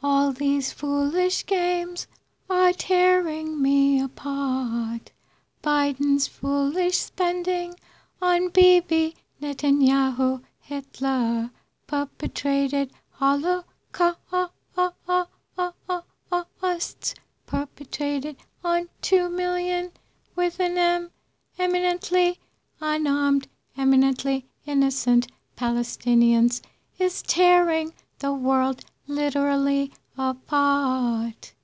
All these foolish games are tearing me apart. Biden's foolish spending on Bibi Netanyahu, Hitler perpetrated holocausts, perpetrated on 2 million with an M, eminently unarmed, eminently innocent Palestinians, is tearing the world literally apart.